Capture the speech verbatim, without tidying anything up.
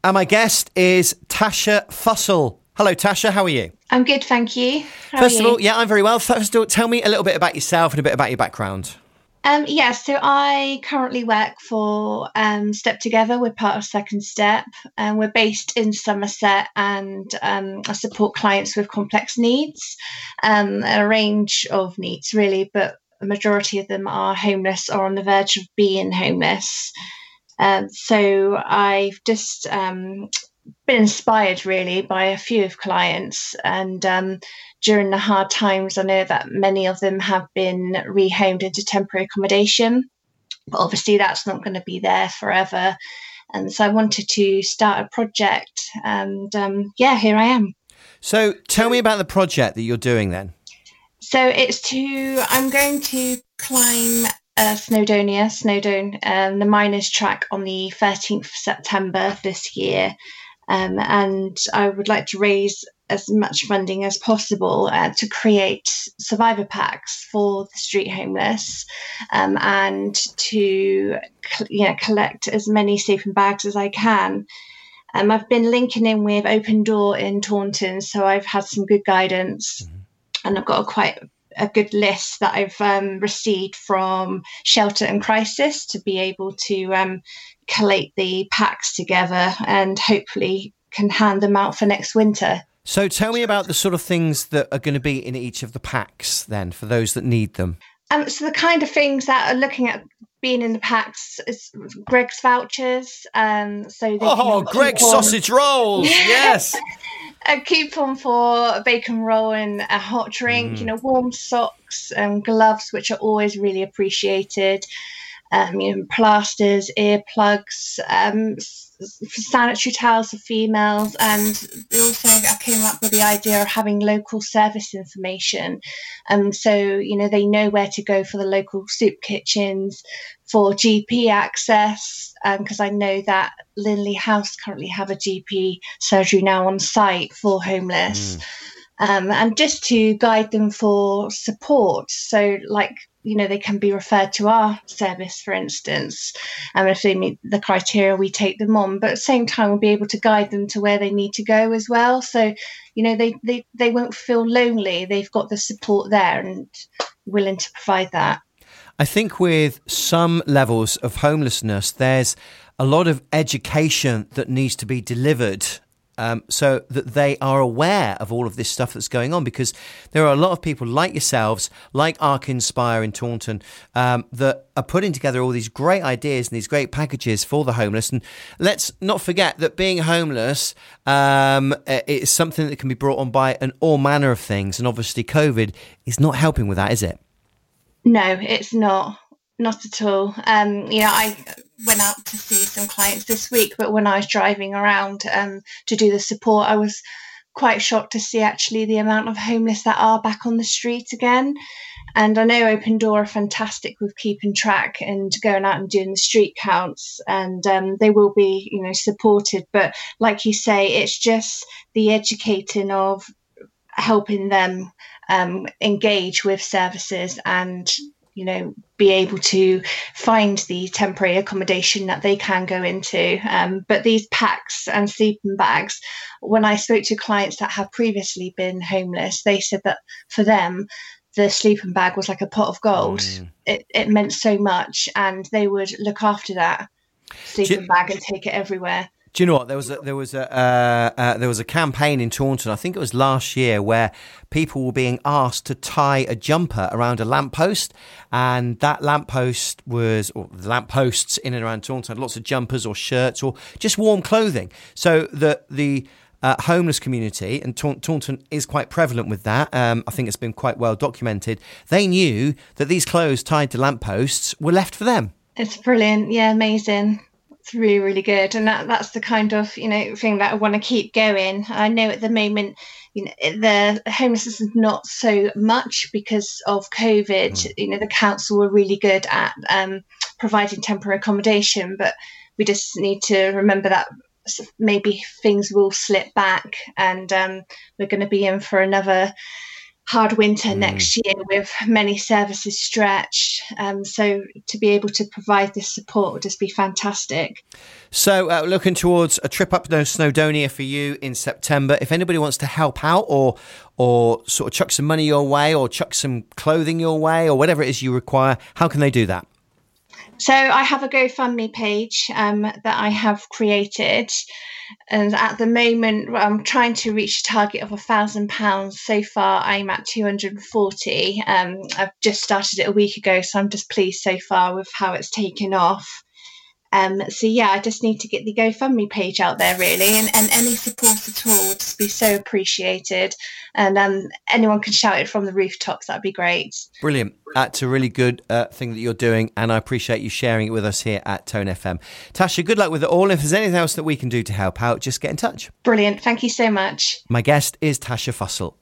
And my guest is Tasha Fussell. Hello, Tasha. How are you? I'm good, thank you. How First are of you? all, yeah, I'm very well. First of all, tell me a little bit about yourself and a bit about your background. Um, yeah, so I currently work for um, Step Together. We're part of Second Step, and we're based in Somerset, and um, I support clients with complex needs, um, a range of needs really, but a majority of them are homeless or on the verge of being homeless. Um, so I've just um, been inspired really by a few of clients, and um, during the hard times I know that many of them have been rehomed into temporary accommodation, but obviously that's not going to be there forever, and so I wanted to start a project, and um, yeah, here I am. So tell me about the project that you're doing then. So it's to I'm going to climb uh, Snowdonia, Snowdon, um, the miners track on the thirteenth of September this year. Um, and I would like to raise as much funding as possible uh, to create survivor packs for the street homeless, um, and to you know, collect as many sleeping bags as I can. Um, I've been linking in with Open Door in Taunton, so I've had some good guidance, mm-hmm. and I've got a quite a good list that I've um, received from Shelter and Crisis to be able to um, collate the packs together and hopefully can hand them out for next winter. So tell me about the sort of things that are going to be in each of the packs then for those that need them. Um, so the kind of things that are looking at being in the packs is Greggs vouchers. Um, so they oh, Greggs sausage rolls, yes. A coupon for a bacon roll and a hot drink, mm. you know, warm socks and gloves, which are always really appreciated. Um, you know, plasters, earplugs, um, sanitary towels for females, and also I came up with the idea of having local service information. Um, so, you know, they know where to go for the local soup kitchens, for G P access, because um, I know that Linley House currently have a G P surgery now on site for homeless, mm. um, and just to guide them for support. So, like, you know, they can be referred to our service, for instance, and if they meet the criteria, we take them on. But at the same time, we'll be able to guide them to where they need to go as well. So, you know, they, they, they won't feel lonely. They've got the support there and willing to provide that. I think with some levels of homelessness, there's a lot of education that needs to be delivered Um, so that they are aware of all of this stuff that's going on, because there are a lot of people like yourselves, like Arc Inspire in Taunton, um, that are putting together all these great ideas and these great packages for the homeless. And let's not forget that being homeless um, is something that can be brought on by an all manner of things. And obviously COVID is not helping with that, is it? No, it's not. Not at all. Um, you know, I went out to see some clients this week, but when I was driving around um, to do the support, I was quite shocked to see actually the amount of homeless that are back on the street again. And I know Open Door are fantastic with keeping track and going out and doing the street counts, and um, they will be, you know, supported. But like you say, it's just the educating of helping them um, engage with services and, you know, be able to find the temporary accommodation that they can go into. Um, but these packs and sleeping bags, when I spoke to clients that have previously been homeless, they said that for them, the sleeping bag was like a pot of gold. Mm. It, it meant so much, and they would look after that sleeping you- bag and take it everywhere. Do you know what? There was a, there was a uh, uh, there was a campaign in Taunton, I think it was last year, where people were being asked to tie a jumper around a lamppost, and that lamppost was, or the lampposts in and around Taunton had lots of jumpers or shirts or just warm clothing, so that the uh, homeless community, and Ta- Taunton is quite prevalent with that. Um, I think it's been quite well documented. They knew that these clothes tied to lampposts were left for them. It's brilliant, yeah, amazing. It's really, really good. And that, that's the kind of, you know, thing that I want to keep going. I know at the moment, you know, the homelessness is not so much because of COVID. Mm. You know, the council were really good at um, providing temporary accommodation, but we just need to remember that maybe things will slip back, and um, we're going to be in for another hard winter Mm. next year with many services stretched. Um, so to be able to provide this support would just be fantastic. So uh, looking towards a trip up to Snowdonia for you in September. If anybody wants to help out or or sort of chuck some money your way or chuck some clothing your way or whatever it is you require, how can they do that? So I have a GoFundMe page um, that I have created. And at the moment, I'm trying to reach a target of a thousand pounds. So far, I'm at two hundred forty. Um, I've just started it a week ago, so I'm just pleased so far with how it's taken off. Um, so yeah, I just need to get the GoFundMe page out there really, and, and any support at all would just be so appreciated. And um, anyone can shout it from the rooftops, that'd be great. Brilliant. That's a really good uh, thing that you're doing, and I appreciate you sharing it with us here at Tone F M. Tasha, good luck with it all. If there's anything else that we can do to help out, just get in touch. Brilliant. Thank you so much. My guest is Tasha Fussell.